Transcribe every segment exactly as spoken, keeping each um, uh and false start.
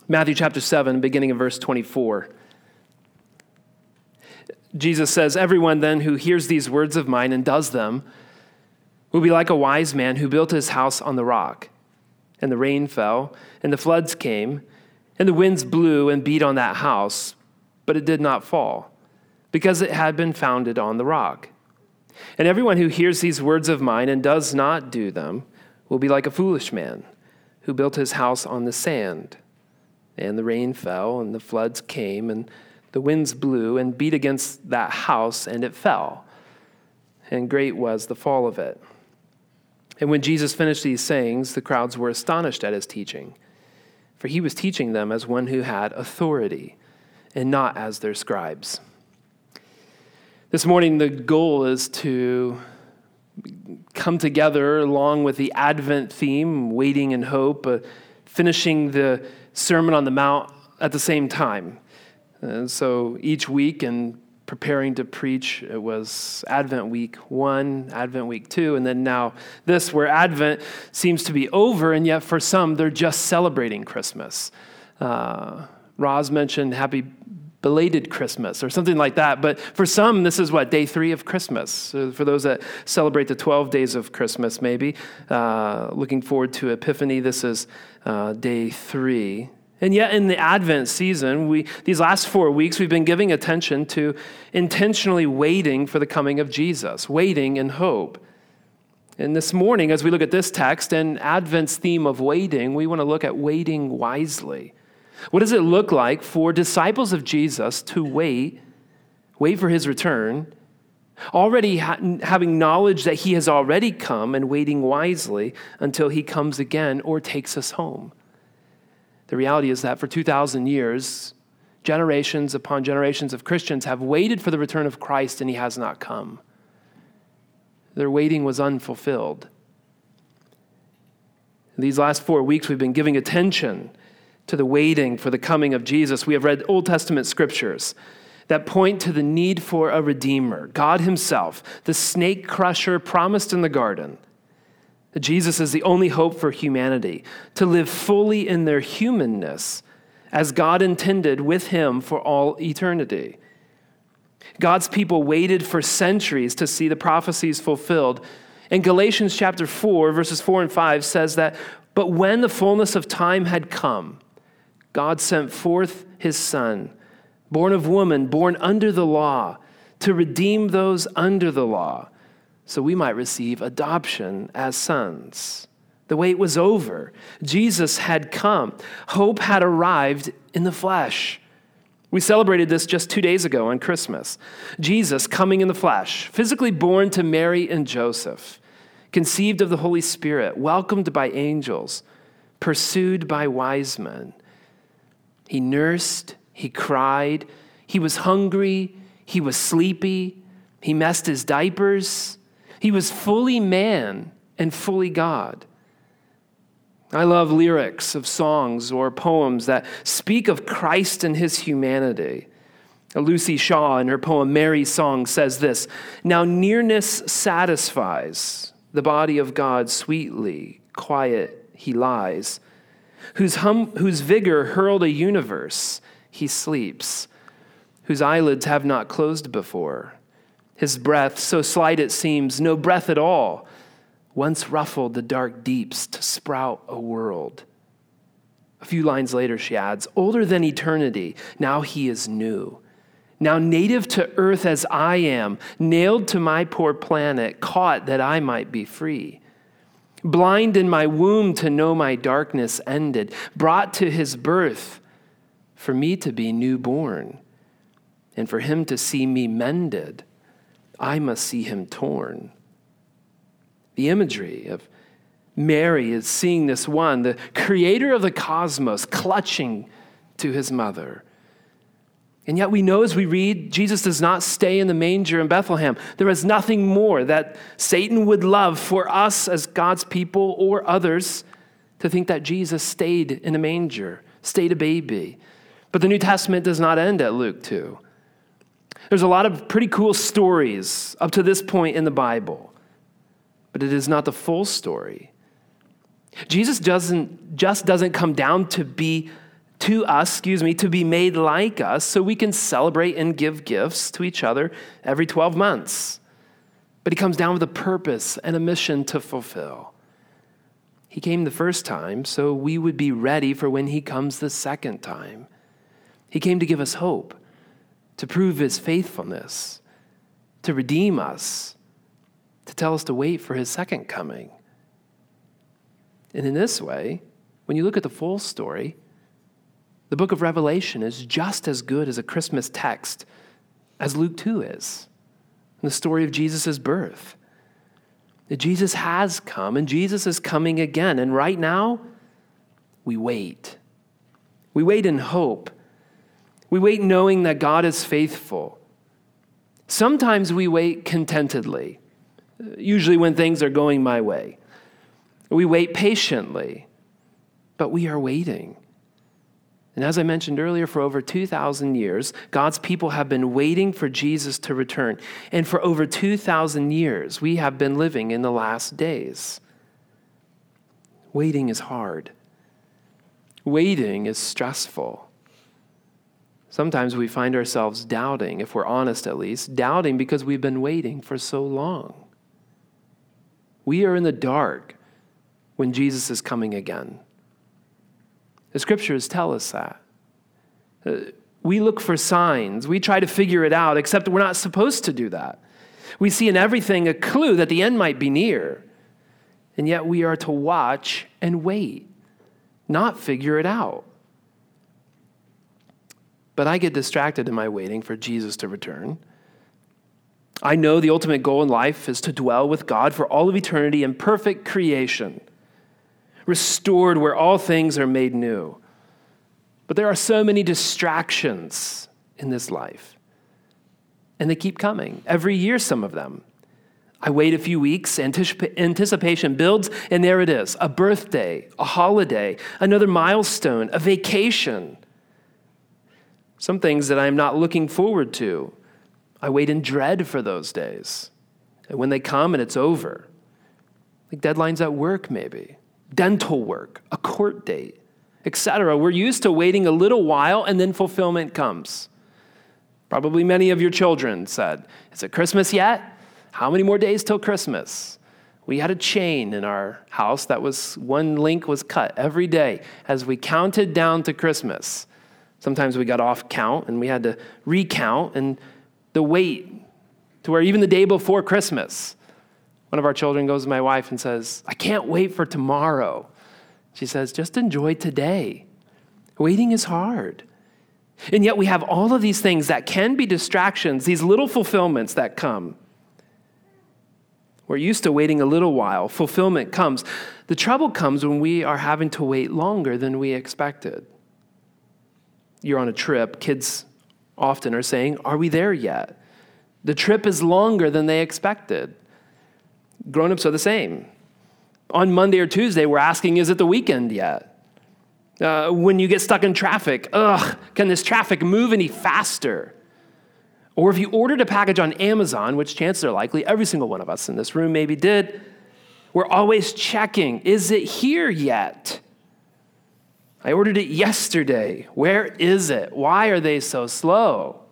Matthew chapter seven, beginning of verse twenty-four. Jesus says, "Everyone then who hears these words of mine and does them will be like a wise man who built his house on the rock. And the rain fell, and the floods came, and the winds blew and beat on that house, but it did not fall, because it had been founded on the rock. And everyone who hears these words of mine and does not do them will be like a foolish man who built his house on the sand. And the rain fell, and the floods came, and the winds blew and beat against that house, and it fell. And great was the fall of it." And when Jesus finished these sayings, the crowds were astonished at his teaching, for he was teaching them as one who had authority, and not as their scribes. This morning, the goal is to come together along with the Advent theme, waiting in hope, uh, finishing the Sermon on the Mount at the same time. And so each week in preparing to preach, it was Advent week one, Advent week two, and then now this, where Advent seems to be over, and yet for some, they're just celebrating Christmas. Uh, Roz mentioned happy belated Christmas or something like that, but for some, this is what, day three of Christmas. So for those that celebrate the twelve days of Christmas, maybe, uh, looking forward to Epiphany, this is uh, day three. And yet in the Advent season, we these last four weeks, we've been giving attention to intentionally waiting for the coming of Jesus, waiting in hope. And this morning, as we look at this text and Advent's theme of waiting, we want to look at waiting wisely. What does it look like for disciples of Jesus to wait, wait for his return, already ha- having knowledge that he has already come and waiting wisely until he comes again or takes us home? The reality is that for two thousand years, generations upon generations of Christians have waited for the return of Christ, and he has not come. Their waiting was unfulfilled. These last four weeks, we've been giving attention to the waiting for the coming of Jesus. We have read Old Testament scriptures that point to the need for a Redeemer, God himself, the snake crusher promised in the garden. Jesus is the only hope for humanity, to live fully in their humanness as God intended with him for all eternity. God's people waited for centuries to see the prophecies fulfilled. And Galatians chapter four, verses four and five says that, "But when the fullness of time had come, God sent forth his Son, born of woman, born under the law, to redeem those under the law, so we might receive adoption as sons." The wait was over. Jesus had come. Hope had arrived in the flesh. We celebrated this just two days ago on Christmas. Jesus coming in the flesh, physically born to Mary and Joseph, conceived of the Holy Spirit, welcomed by angels, pursued by wise men. He nursed, he cried, he was hungry, he was sleepy, he messed his diapers. He was fully man and fully God. I love lyrics of songs or poems that speak of Christ and his humanity. Lucy Shaw, in her poem Mary's Song, says this: "Now nearness satisfies the body of God sweetly, quiet he lies, whose, hum, whose vigor hurled a universe, he sleeps, whose eyelids have not closed before. His breath, so slight it seems, no breath at all, once ruffled the dark deeps to sprout a world." A few lines later, she adds, "Older than eternity, now he is new. Now native to earth as I am, nailed to my poor planet, caught that I might be free. Blind in my womb to know my darkness ended, brought to his birth for me to be newborn, and for him to see me mended, I must see him torn." The imagery of Mary is seeing this one, the creator of the cosmos, clutching to his mother. And yet we know as we read, Jesus does not stay in the manger in Bethlehem. There is nothing more that Satan would love for us as God's people or others to think that Jesus stayed in a manger, stayed a baby. But the New Testament does not end at Luke two. There's a lot of pretty cool stories up to this point in the Bible, but it is not the full story. Jesus doesn't just doesn't come down to be to us, excuse me, to be made like us so we can celebrate and give gifts to each other every twelve months. But he comes down with a purpose and a mission to fulfill. He came the first time so we would be ready for when he comes the second time. He came to give us hope, to prove his faithfulness, to redeem us, to tell us to wait for his second coming. And in this way, when you look at the full story, the book of Revelation is just as good as a Christmas text as Luke two is, in the story of Jesus' birth. That Jesus has come, and Jesus is coming again. And right now, we wait. We wait in hope. We wait knowing that God is faithful. Sometimes we wait contentedly, usually when things are going my way. We wait patiently, but we are waiting. And as I mentioned earlier, for over two thousand years, God's people have been waiting for Jesus to return. And for over two thousand years, we have been living in the last days. Waiting is hard. Waiting is stressful. Sometimes we find ourselves doubting, if we're honest at least, doubting because we've been waiting for so long. We are in the dark when Jesus is coming again. The scriptures tell us that. Uh, we look for signs. We try to figure it out, except we're not supposed to do that. We see in everything a clue that the end might be near, and yet we are to watch and wait, not figure it out. But I get distracted in my waiting for Jesus to return. I know the ultimate goal in life is to dwell with God for all of eternity in perfect creation, restored where all things are made new. But there are so many distractions in this life, and they keep coming. Every year, some of them. I wait a few weeks, anticip- anticipation builds, and there it is, a birthday, a holiday, another milestone, a vacation. Some things that I'm not looking forward to, I wait in dread for those days. And when they come and it's over, like deadlines at work maybe, dental work, a court date, et cetera. We're used to waiting a little while and then fulfillment comes. Probably many of your children said, "Is it Christmas yet? How many more days till Christmas?" We had a chain in our house that was, one link was cut every day as we counted down to Christmas. Sometimes we got off count and we had to recount, and the wait to where even the day before Christmas, one of our children goes to my wife and says, "I can't wait for tomorrow." She says, "Just enjoy today." Waiting is hard. And yet we have all of these things that can be distractions, these little fulfillments that come. We're used to waiting a little while. Fulfillment comes. The trouble comes when we are having to wait longer than we expected. You're on a trip. Kids often are saying, "Are we there yet?" The trip is longer than they expected. Grown-ups are the same. On Monday or Tuesday, we're asking, is it the weekend yet? Uh, when you get stuck in traffic, ugh, can this traffic move any faster? Or if you ordered a package on Amazon, which chances are likely every single one of us in this room maybe did, we're always checking, is it here yet? I ordered it yesterday. Where is it? Why are they so slow?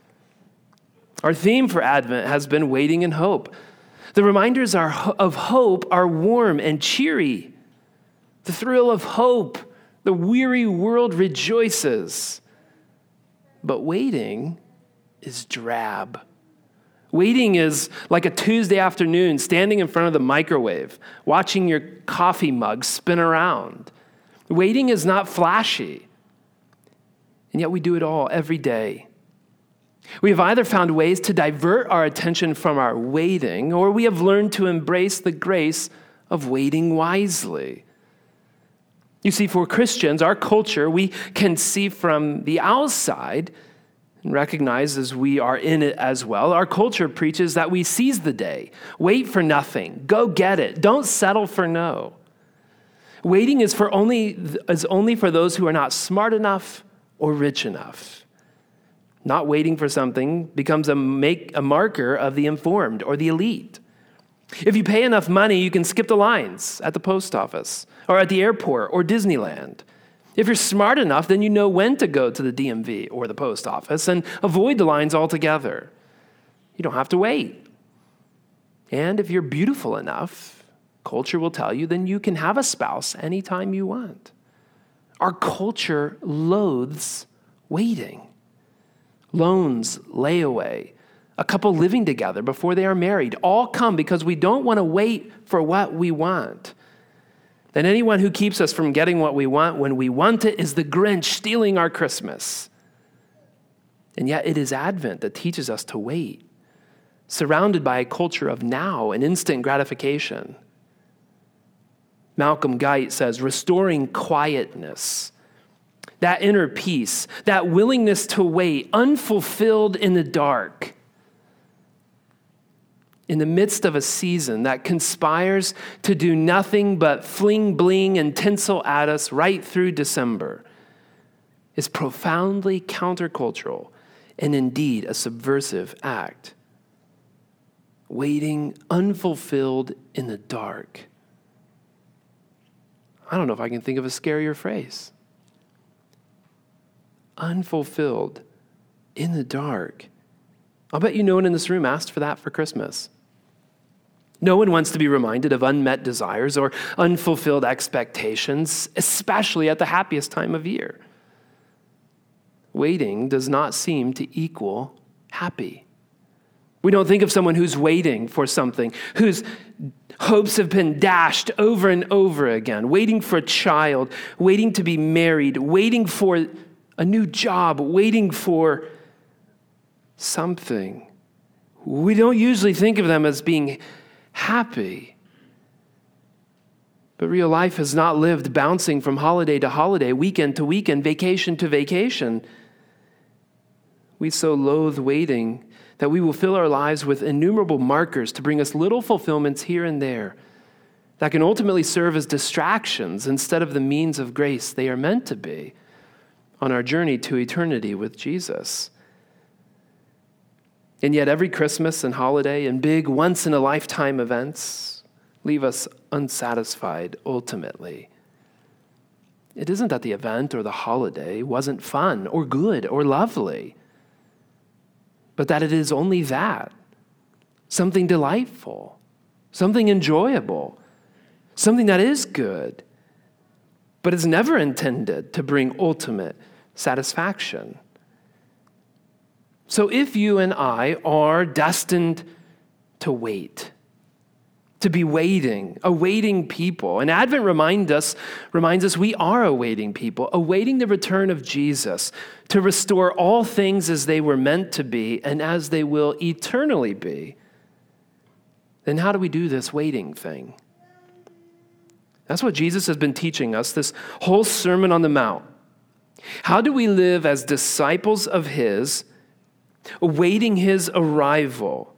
Our theme for Advent has been waiting in hope. The reminders are, of hope are warm and cheery. The thrill of hope, the weary world rejoices. But waiting is drab. Waiting is like a Tuesday afternoon standing in front of the microwave, watching your coffee mug spin around. Waiting is not flashy, and yet we do it all every day. We have either found ways to divert our attention from our waiting, or we have learned to embrace the grace of waiting wisely. You see, for Christians, our culture, we can see from the outside and recognize as we are in it as well. Our culture preaches that we seize the day, wait for nothing, go get it, don't settle for no. Waiting is for only is only for those who are not smart enough or rich enough. Not waiting for something becomes a make a marker of the informed or the elite. If you pay enough money, you can skip the lines at the post office or at the airport or Disneyland. If you're smart enough, then you know when to go to the D M V or the post office and avoid the lines altogether. You don't have to wait. And if you're beautiful enough, culture will tell you, then you can have a spouse anytime you want. Our culture loathes waiting. Loans, layaway, a couple living together before they are married, all come because we don't want to wait for what we want. Then anyone who keeps us from getting what we want when we want it is the Grinch stealing our Christmas. And yet it is Advent that teaches us to wait, surrounded by a culture of now and instant gratification. Malcolm Guite says, restoring quietness, that inner peace, that willingness to wait, unfulfilled in the dark, in the midst of a season that conspires to do nothing but fling bling and tinsel at us right through December, is profoundly countercultural and indeed a subversive act. Waiting unfulfilled in the dark. I don't know if I can think of a scarier phrase. Unfulfilled in the dark. I'll bet you no one in this room asked for that for Christmas. No one wants to be reminded of unmet desires or unfulfilled expectations, especially at the happiest time of year. Waiting does not seem to equal happy. We don't think of someone who's waiting for something, whose hopes have been dashed over and over again, waiting for a child, waiting to be married, waiting for a new job, waiting for something. We don't usually think of them as being happy. But real life is not lived bouncing from holiday to holiday, weekend to weekend, vacation to vacation. We so loathe waiting that we will fill our lives with innumerable markers to bring us little fulfillments here and there that can ultimately serve as distractions instead of the means of grace they are meant to be on our journey to eternity with Jesus. And yet every Christmas and holiday and big once-in-a-lifetime events leave us unsatisfied ultimately. It isn't that the event or the holiday wasn't fun or good or lovely, but that it is only that, something delightful, something enjoyable, something that is good, but is never intended to bring ultimate satisfaction. So if you and I are destined to wait, to be waiting, awaiting people, and Advent remind us, reminds us we are awaiting people, awaiting the return of Jesus to restore all things as they were meant to be and as they will eternally be, then how do we do this waiting thing? That's what Jesus has been teaching us this whole Sermon on the Mount. How do we live as disciples of his, awaiting his arrival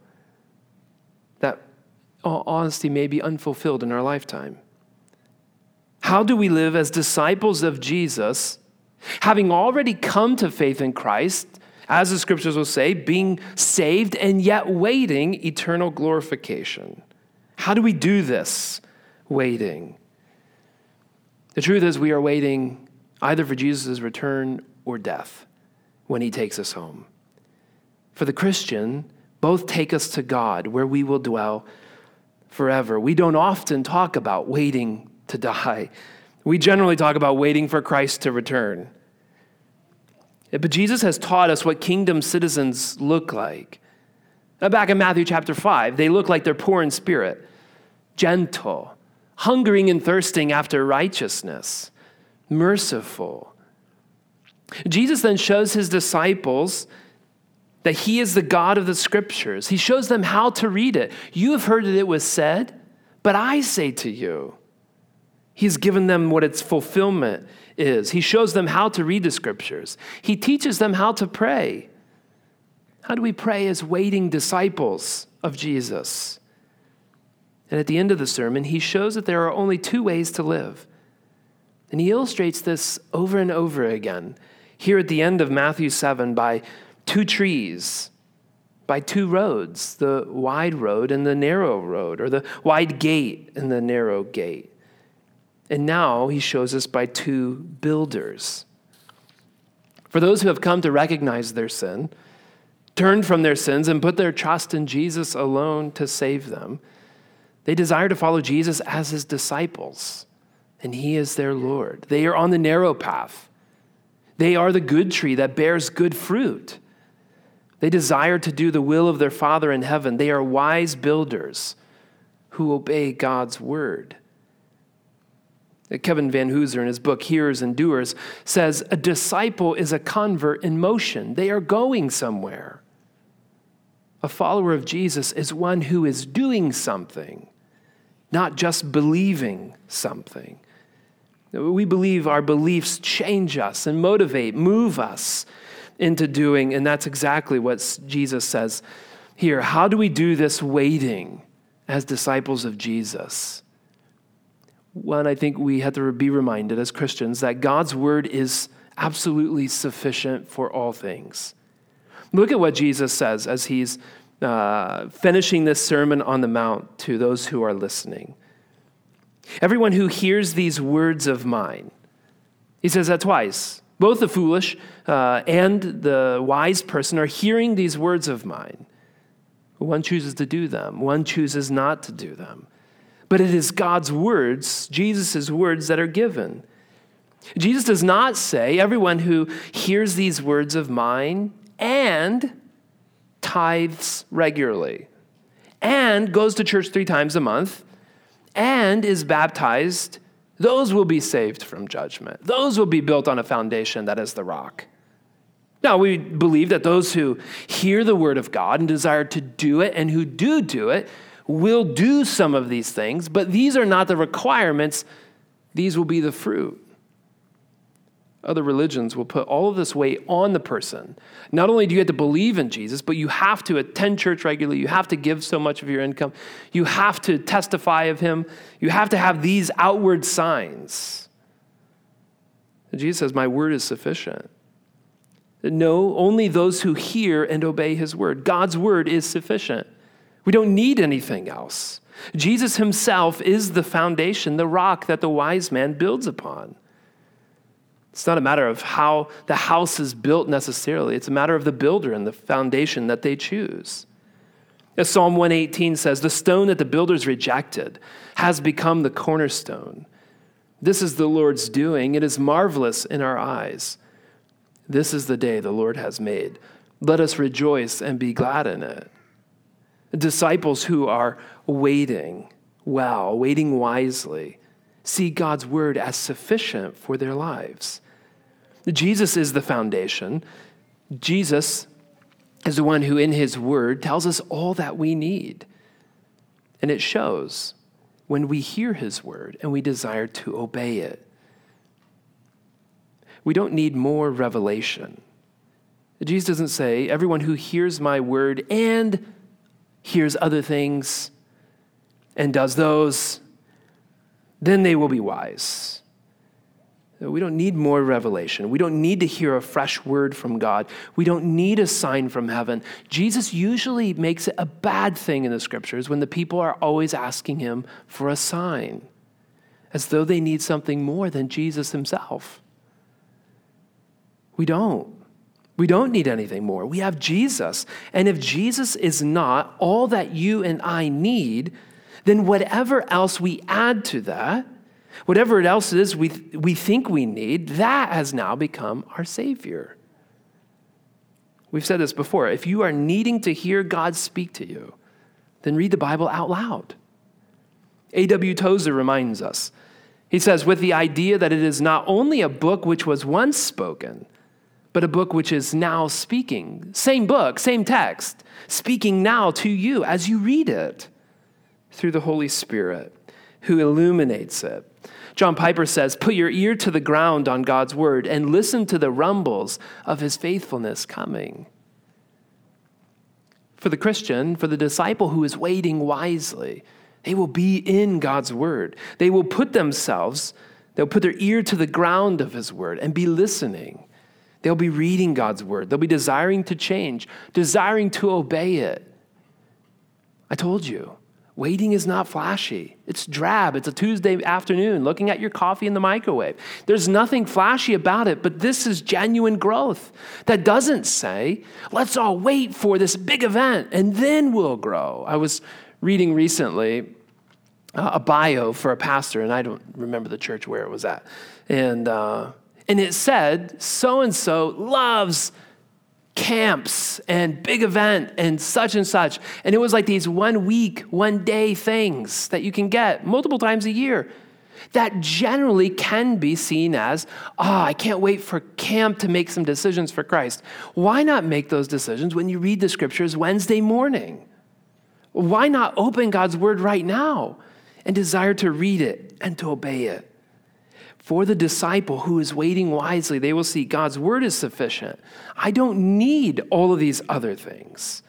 that, all honesty, may be unfulfilled in our lifetime? How do we live as disciples of Jesus, having already come to faith in Christ, as the scriptures will say, being saved and yet waiting eternal glorification? How do we do this waiting? The truth is we are waiting either for Jesus' return or death when he takes us home. For the Christian, both take us to God, where we will dwell forever. We don't often talk about waiting to die. We generally talk about waiting for Christ to return. But Jesus has taught us what kingdom citizens look like. Back in Matthew chapter five, they look like they're poor in spirit, gentle, hungering and thirsting after righteousness, merciful. Jesus then shows his disciples that he is the God of the scriptures. He shows them how to read it. You have heard that it was said, but I say to you. He's given them what its fulfillment is. He shows them how to read the scriptures. He teaches them how to pray. How do we pray as waiting disciples of Jesus? And at the end of the sermon, he shows that there are only two ways to live. And he illustrates this over and over again. Here at the end of Matthew seven by two trees, by two roads, the wide road and the narrow road, or the wide gate and the narrow gate. And now he shows us by two builders. For those who have come to recognize their sin, turn from their sins, and put their trust in Jesus alone to save them, they desire to follow Jesus as his disciples, and he is their Lord. They are on the narrow path. They are the good tree that bears good fruit. They desire to do the will of their Father in heaven. They are wise builders who obey God's word. Kevin Van Hooser, in his book, Hearers and Doers, says, a disciple is a convert in motion. They are going somewhere. A follower of Jesus is one who is doing something, not just believing something. We believe our beliefs change us and motivate, move us into doing, and that's exactly what Jesus says here. How do we do this waiting as disciples of Jesus? One, I think we have to be reminded as Christians that God's word is absolutely sufficient for all things. Look at what Jesus says as he's uh, finishing this Sermon on the Mount to those who are listening. Everyone who hears these words of mine, he says that twice. Both the foolish uh, and the wise person are hearing these words of mine. One chooses to do them. One chooses not to do them. But it is God's words, Jesus' words, that are given. Jesus does not say, everyone who hears these words of mine and tithes regularly and goes to church three times a month and is baptized, those will be saved from judgment. Those will be built on a foundation that is the rock. Now, we believe that those who hear the word of God and desire to do it and who do do it will do some of these things, but these are not the requirements. These will be the fruit. Other religions will put all of this weight on the person. Not only do you have to believe in Jesus, but you have to attend church regularly. You have to give so much of your income. You have to testify of him. You have to have these outward signs. And Jesus says, my word is sufficient. No, only those who hear and obey his word. God's word is sufficient. We don't need anything else. Jesus himself is the foundation, the rock that the wise man builds upon. It's not a matter of how the house is built necessarily. It's a matter of the builder and the foundation that they choose. As Psalm one eighteen says, the stone that the builders rejected has become the cornerstone. This is the Lord's doing. It is marvelous in our eyes. This is the day the Lord has made. Let us rejoice and be glad in it. Disciples who are waiting well, waiting wisely, see God's word as sufficient for their lives. Jesus is the foundation. Jesus is the one who in his word tells us all that we need. And it shows when we hear his word and we desire to obey it. We don't need more revelation. Jesus doesn't say, everyone who hears my word and hears other things and does those, then they will be wise. We don't need more revelation. We don't need to hear a fresh word from God. We don't need a sign from heaven. Jesus usually makes it a bad thing in the scriptures when the people are always asking him for a sign, as though they need something more than Jesus himself. We don't. We don't need anything more. We have Jesus. And if Jesus is not all that you and I need, then whatever else we add to that, whatever else it is we, we think we need, that has now become our Savior. We've said this before. If you are needing to hear God speak to you, then read the Bible out loud. A W Tozer reminds us. He says, with the idea that it is not only a book which was once spoken, but a book which is now speaking. Same book, same text, speaking now to you as you read it through the Holy Spirit who illuminates it. John Piper says, put your ear to the ground on God's word and listen to the rumbles of his faithfulness coming. For the Christian, for the disciple who is waiting wisely, they will be in God's word. They will put themselves, they'll put their ear to the ground of his word and be listening. They'll be reading God's word. They'll be desiring to change, desiring to obey it. I told you, Waiting is not flashy. It's drab. It's a Tuesday afternoon looking at your coffee in the microwave. There's nothing flashy about it, but this is genuine growth that doesn't say, let's all wait for this big event and then we'll grow. I was reading recently uh, a bio for a pastor, and I don't remember the church where it was at. And, uh, and it said, so-and-so loves camps and big event and such and such. And it was like these one week, one day things that you can get multiple times a year that generally can be seen as, ah, oh, I can't wait for camp to make some decisions for Christ. Why not make those decisions when you read the scriptures Wednesday morning? Why not open God's word right now and desire to read it and to obey it? For the disciple who is waiting wisely, they will see God's word is sufficient. I don't need all of these other things.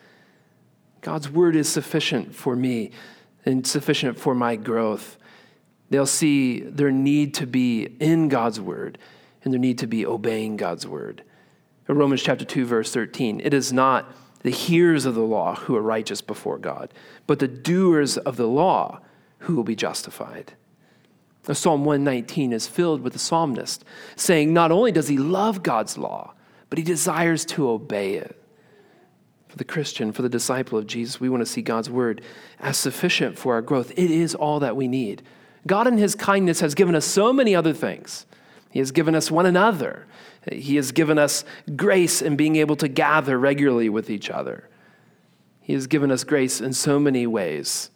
God's word is sufficient for me and sufficient for my growth. They'll see their need to be in God's word and their need to be obeying God's word. In Romans chapter two, verse thirteen, it is not the hearers of the law who are righteous before God, but the doers of the law who will be justified. Now, Psalm one nineteen is filled with the psalmist saying not only does he love God's law, but he desires to obey it. For the Christian, for the disciple of Jesus, we want to see God's word as sufficient for our growth. It is all that we need. God in his kindness has given us so many other things. He has given us one another. He has given us grace in being able to gather regularly with each other. He has given us grace in so many ways.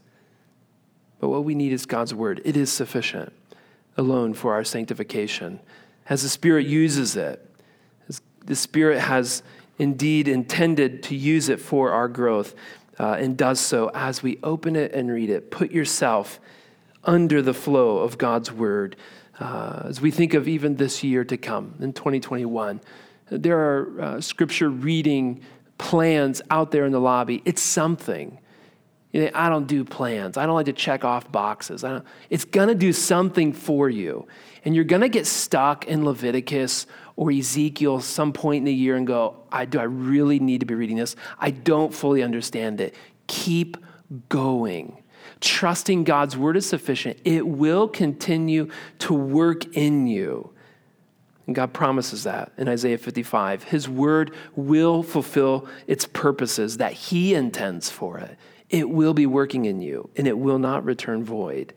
But what we need is God's word. It is sufficient alone for our sanctification. As the Spirit uses it, as the Spirit has indeed intended to use it for our growth, uh, and does so as we open it and read it. Put yourself under the flow of God's word. Uh, as we think of even this year to come, in twenty twenty-one, there are uh, scripture reading plans out there in the lobby. It's something. You know, I don't do plans. I don't like to check off boxes. I don't, it's going to do something for you. And you're going to get stuck in Leviticus or Ezekiel some point in the year and go, I, do I really need to be reading this? I don't fully understand it. Keep going. Trusting God's word is sufficient. It will continue to work in you. And God promises that in Isaiah fifty-five. His word will fulfill its purposes that he intends for it. It will be working in you, and it will not return void.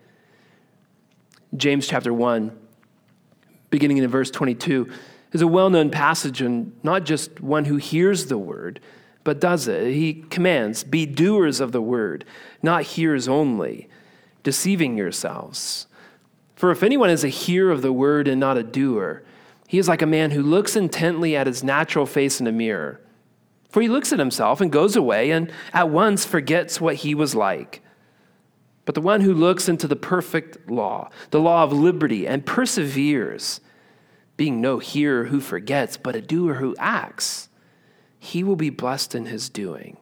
James chapter one, beginning in verse twenty-two, is a well-known passage, and not just one who hears the word, but does it. He commands, be doers of the word, not hearers only, deceiving yourselves. For if anyone is a hearer of the word and not a doer, he is like a man who looks intently at his natural face in a mirror. For he looks at himself and goes away and at once forgets what he was like. But the one who looks into the perfect law, the law of liberty, and perseveres, being no hearer who forgets, but a doer who acts, he will be blessed in his doing.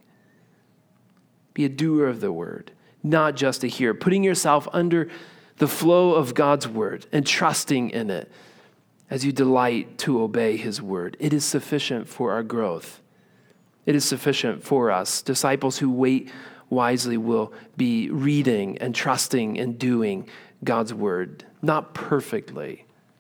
Be a doer of the word, not just a hearer, putting yourself under the flow of God's word and trusting in it as you delight to obey his word. It is sufficient for our growth. It is sufficient for us. Disciples who wait wisely will be reading and trusting and doing God's word, not perfectly,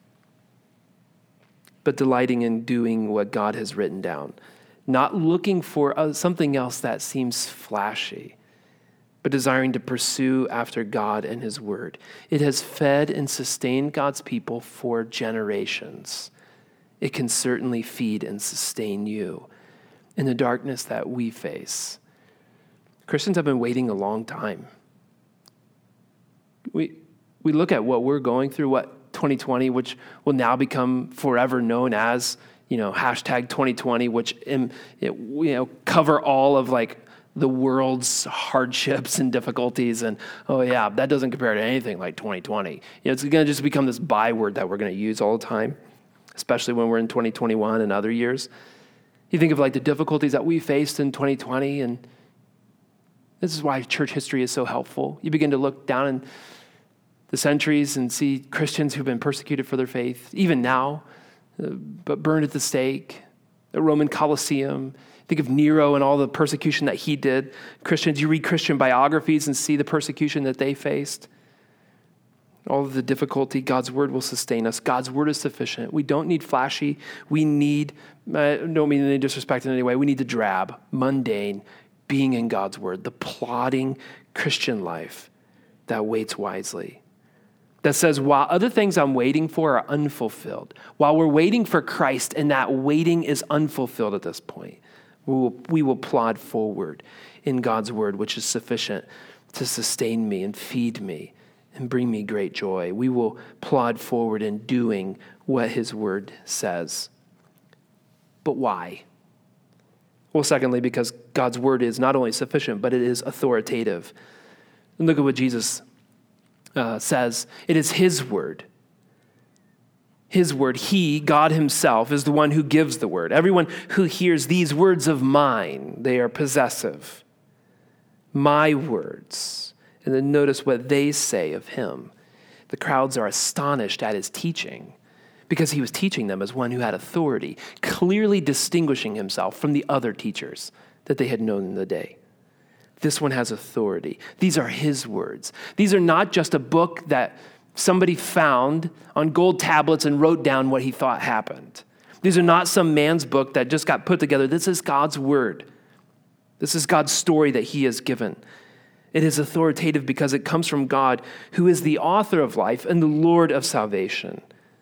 but delighting in doing what God has written down, not looking for something else that seems flashy, but desiring to pursue after God and his word. It has fed and sustained God's people for generations. It can certainly feed and sustain you in the darkness that we face. Christians have been waiting a long time. We we look at what we're going through, what twenty twenty, which will now become forever known as, you know, hashtag twenty twenty, which in, it, you know, cover all of like the world's hardships and difficulties. And, oh yeah, that doesn't compare to anything like twenty twenty. You know, it's going to just become this byword that we're going to use all the time, especially when we're in twenty twenty-one and other years. You think of like the difficulties that we faced in twenty twenty, and this is why church history is so helpful. You begin to look down in the centuries and see Christians who've been persecuted for their faith, even now, uh, but burned at the stake, the Roman Colosseum. Think of Nero and all the persecution that he did. Christians, you read Christian biographies and see the persecution that they faced. All of the difficulty, God's word will sustain us. God's word is sufficient. We don't need flashy. We need, I don't mean any disrespect in any way, we need the drab, mundane, being in God's word, the plodding Christian life that waits wisely. That says, while other things I'm waiting for are unfulfilled, while we're waiting for Christ and that waiting is unfulfilled at this point, we will, we will plod forward in God's word, which is sufficient to sustain me and feed me and bring me great joy. We will plod forward in doing what his word says. But why? Well, secondly, because God's word is not only sufficient, but it is authoritative. And look at what Jesus uh, says. It is his word. His word. He, God himself, is the one who gives the word. Everyone who hears these words of mine, they are possessive. My words. And then notice what they say of him. The crowds are astonished at his teaching because he was teaching them as one who had authority, clearly distinguishing himself from the other teachers that they had known in the day. This one has authority. These are his words. These are not just a book that somebody found on gold tablets and wrote down what he thought happened. These are not some man's book that just got put together. This is God's word. This is God's story that he has given. It is authoritative because it comes from God, who is the author of life and the Lord of salvation.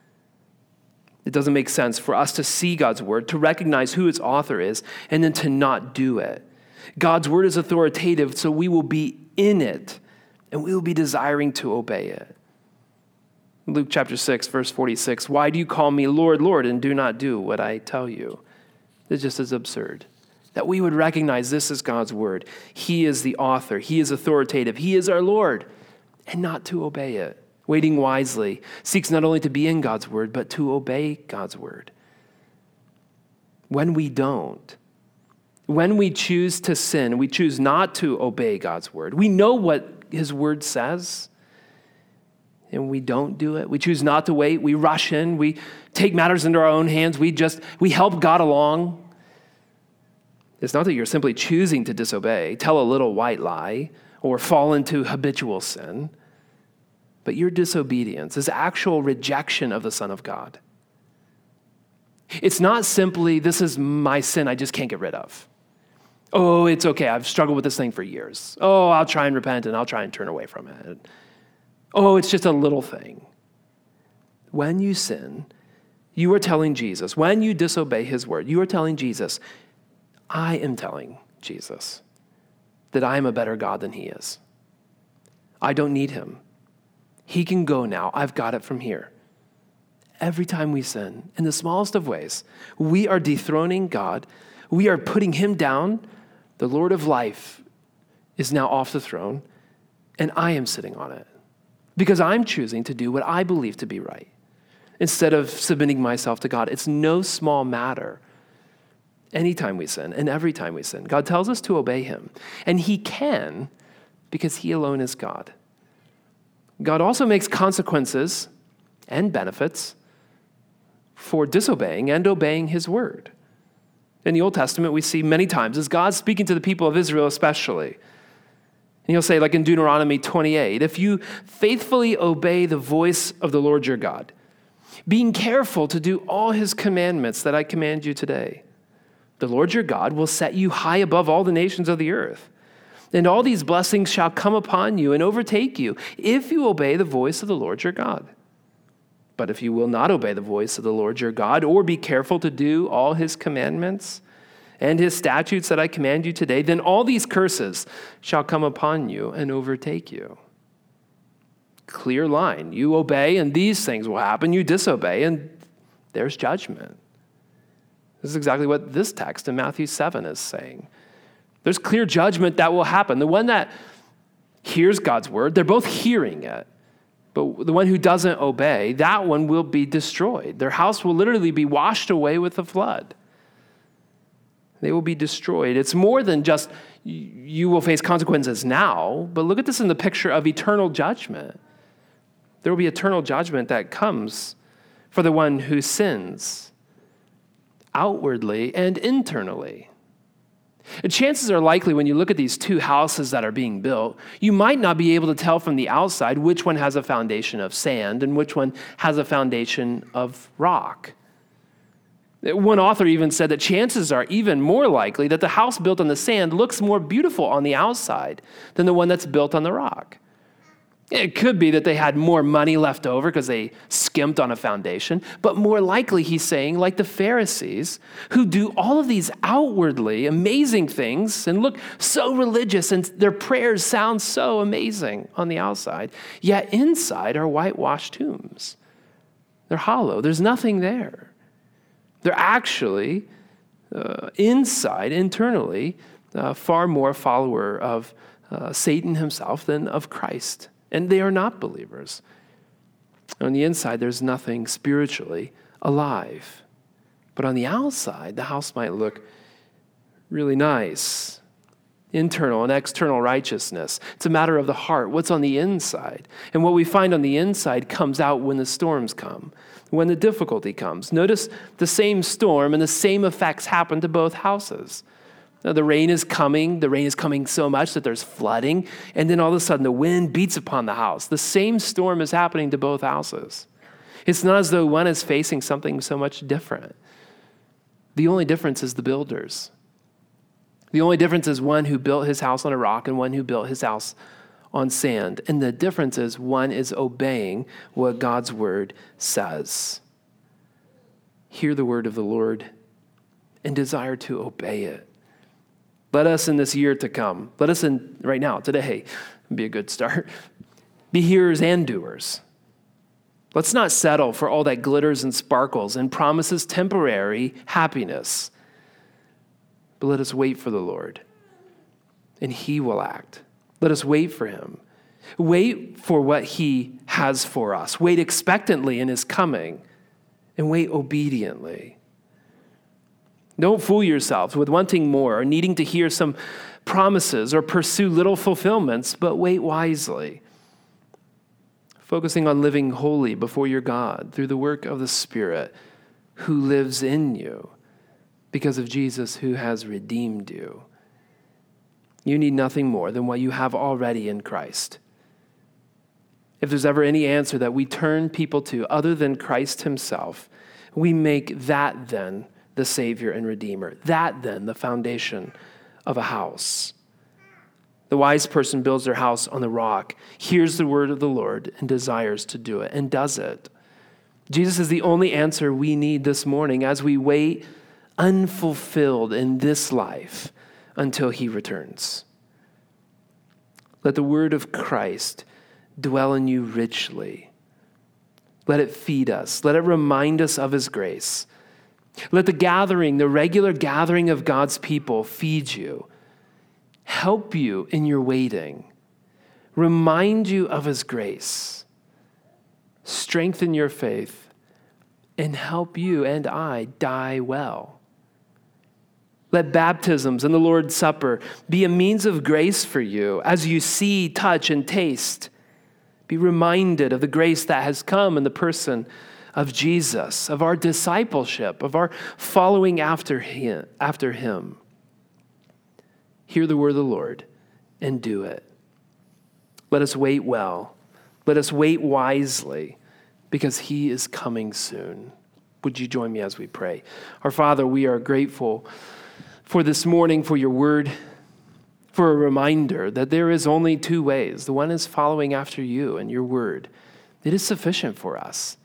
It doesn't make sense for us to see God's word, to recognize who its author is, and then to not do it. God's word is authoritative, so we will be in it, and we will be desiring to obey it. Luke chapter six, verse forty-six, why do you call me Lord, Lord, and do not do what I tell you? It just is absurd. That we would recognize this is God's word. He is the author. He is authoritative. He is our Lord, and not to obey it. Waiting wisely seeks not only to be in God's word, but to obey God's word. When we don't, when we choose to sin, we choose not to obey God's word. We know what his word says, and we don't do it. We choose not to wait. We rush in. We take matters into our own hands. We just, we help God along. It's not that you're simply choosing to disobey, tell a little white lie, or fall into habitual sin, but your disobedience is actual rejection of the Son of God. It's not simply, this is my sin I just can't get rid of. Oh, it's okay, I've struggled with this thing for years. Oh, I'll try and repent and I'll try and turn away from it. Oh, it's just a little thing. When you sin, you are telling Jesus, when you disobey his word, you are telling Jesus, I am telling Jesus that I am a better God than he is. I don't need him. He can go now. I've got it from here. Every time we sin, in the smallest of ways, we are dethroning God. We are putting him down. The Lord of life is now off the throne, and I am sitting on it because I'm choosing to do what I believe to be right instead of submitting myself to God. It's no small matter. Anytime we sin, and every time we sin, God tells us to obey him. And he can, because he alone is God. God also makes consequences and benefits for disobeying and obeying his word. In the Old Testament, we see many times, as God speaking to the people of Israel especially, and he'll say, like in Deuteronomy twenty-eight, if you faithfully obey the voice of the Lord your God, being careful to do all his commandments that I command you today, the Lord your God will set you high above all the nations of the earth. And all these blessings shall come upon you and overtake you if you obey the voice of the Lord your God. But if you will not obey the voice of the Lord your God, or be careful to do all his commandments and his statutes that I command you today, then all these curses shall come upon you and overtake you. Clear line. You obey and these things will happen. You disobey and there's judgment. This is exactly what this text in Matthew seven is saying. There's clear judgment that will happen. The one that hears God's word, they're both hearing it. But the one who doesn't obey, that one will be destroyed. Their house will literally be washed away with the flood. They will be destroyed. It's more than just you will face consequences now, but look at this in the picture of eternal judgment. There will be eternal judgment that comes for the one who sins. outwardly and internally. And chances are likely when you look at these two houses that are being built, you might not be able to tell from the outside which one has a foundation of sand and which one has a foundation of rock. One author even said that chances are even more likely that the house built on the sand looks more beautiful on the outside than the one that's built on the rock. It could be that they had more money left over because they skimped on a foundation, but more likely, he's saying, like the Pharisees, who do all of these outwardly amazing things and look so religious and their prayers sound so amazing on the outside, yet inside are whitewashed tombs. They're hollow. There's nothing there. They're actually, uh, inside, internally, uh, far more follower of uh, Satan himself than of Christ. And they are not believers. On the inside, there's nothing spiritually alive. But on the outside, the house might look really nice. Internal and external righteousness. It's a matter of the heart, what's on the inside. And what we find on the inside comes out when the storms come, when the difficulty comes. Notice the same storm and the same effects happen to both houses. Now, the rain is coming. The rain is coming so much that there's flooding. And then all of a sudden, the wind beats upon the house. The same storm is happening to both houses. It's not as though one is facing something so much different. The only difference is the builders. The only difference is one who built his house on a rock and one who built his house on sand. And the difference is one is obeying what God's word says. Hear the word of the Lord and desire to obey it. Let us in this year to come, let us in right now, today, be a good start, be hearers and doers. Let's not settle for all that glitters and sparkles and promises temporary happiness. But let us wait for the Lord, and he will act. Let us wait for him. Wait for what he has for us. Wait expectantly in his coming, and wait obediently. Don't fool yourselves with wanting more or needing to hear some promises or pursue little fulfillments, but wait wisely, focusing on living holy before your God through the work of the Spirit who lives in you because of Jesus who has redeemed you. You need nothing more than what you have already in Christ. If there's ever any answer that we turn people to other than Christ himself, we make that then the Savior and Redeemer. That then, the foundation of a house. The wise person builds their house on the rock, hears the word of the Lord, and desires to do it, and does it. Jesus is the only answer we need this morning as we wait unfulfilled in this life until he returns. Let the word of Christ dwell in you richly. Let it feed us. Let it remind us of his grace. Let the gathering, the regular gathering of God's people feed you, help you in your waiting, remind you of his grace, strengthen your faith, and help you and I die well. Let baptisms and the Lord's Supper be a means of grace for you as you see, touch, and taste. Be reminded of the grace that has come in the person of Jesus, of our discipleship, of our following after him, after him. Hear the word of the Lord and do it. Let us wait well. Let us wait wisely because he is coming soon. Would you join me as we pray? Our Father, we are grateful for this morning, for your word, for a reminder that there is only two ways. The one is following after you and your word. It is sufficient for us.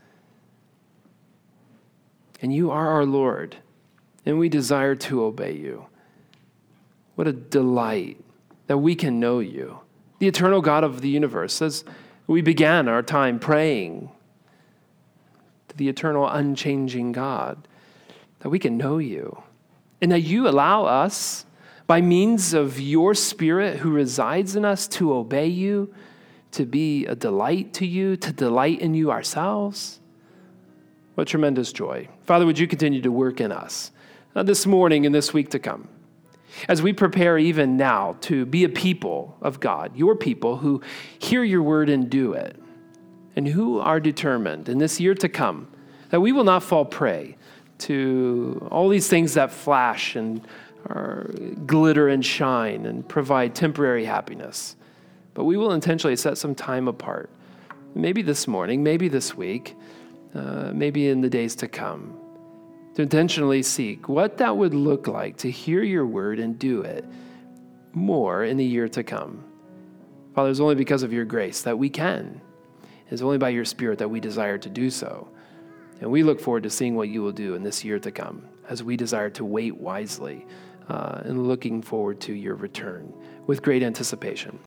And you are our Lord, and we desire to obey you. What a delight that we can know you, the eternal God of the universe, as we began our time praying to the eternal, unchanging God, that we can know you, and that you allow us, by means of your Spirit who resides in us, to obey you, to be a delight to you, to delight in you ourselves. What tremendous joy. Father, would you continue to work in us uh, this morning and this week to come, as we prepare even now to be a people of God, your people who hear your word and do it, and who are determined in this year to come that we will not fall prey to all these things that flash and are glitter and shine and provide temporary happiness. But we will intentionally set some time apart, maybe this morning, maybe this week, uh, maybe in the days to come, to intentionally seek what that would look like to hear your word and do it more in the year to come. Father, it's only because of your grace that we can. It's only by your Spirit that we desire to do so. And we look forward to seeing what you will do in this year to come as we desire to wait wisely uh, and looking forward to your return with great anticipation.